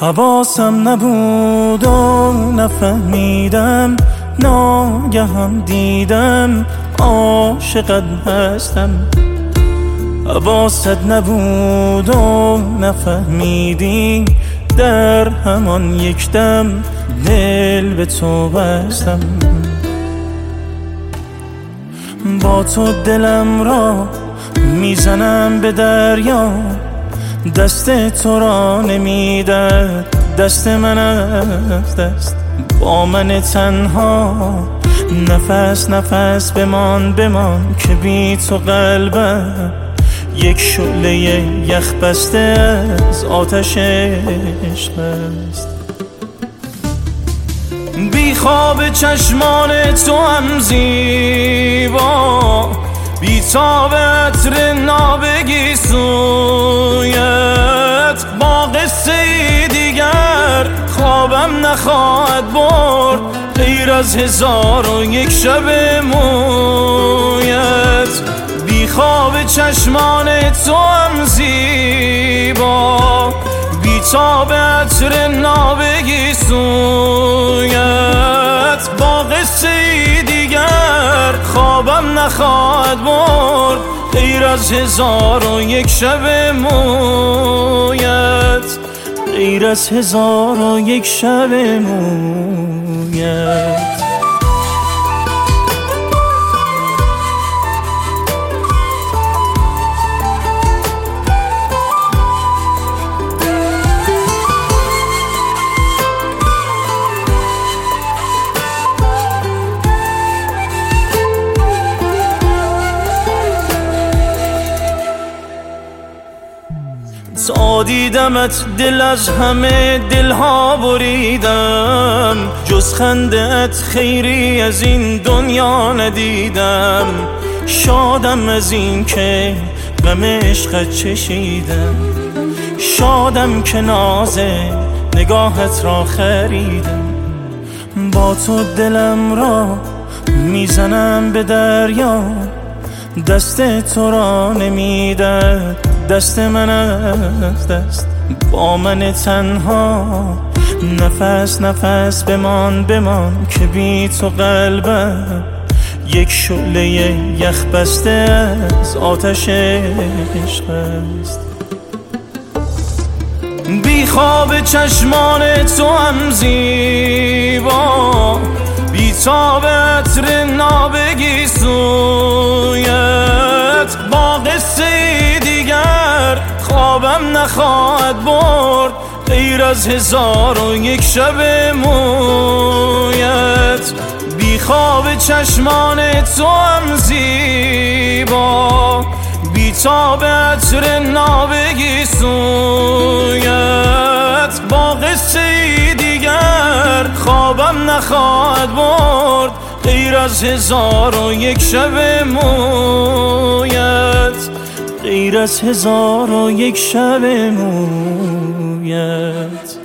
حواسم نبود و نفهمیدم، ناگهان دیدم عاشقت هستم. حواست نبود و نفهمیدی، در همان یک دم دل به تو بستم. با تو دلم را میزنم به دریا، دست تو را نمیدد دست من از دست. با من تنها نفس نفس بمان که بی تو قلبم یک شعله یخ بسته از آتش عشق است. بی خواب چشمان تو هم زیبا، بی تاب عطر نابگی سویت. با قصه دیگر خوابم نخواهد برد، غیر از 1001 شب مویت. بی خواب چشمان تو هم زیبا، بی تاب عطر نابگی سویت. با قصه دیگر خوابم نخواهد برد، غیر از 1001 شب مویت. غیر از 1001 شب مویت. تا دیدمت دل از همه دلها بریدم، جز خنده‌ات خیری از این دنیا ندیدم. شادم از این که غم عشقت چشیدم، شادم که ناز نگاهت را خریدم. با تو دلم را میزنم به دریا، دست تو را نمیدد دست من از دست. با من تنها نفس نفس بمان که بی تو قلبم یک شعله یخ بسته از آتش عشق است. بی خواب چشمان تو هم زیبا، بی تاب عطر نابگی سویت. با قصه دیگر خوابم نخواهد برد، غیر از 1001 شب مویت. بی خواب چشمان تو هم زیبا، بی تاب عطر نابگی سویت. با قصه دیگر خوابم نخواهد برد، غیر از 1001 شب مویت. غیر از 1001 شب مویت.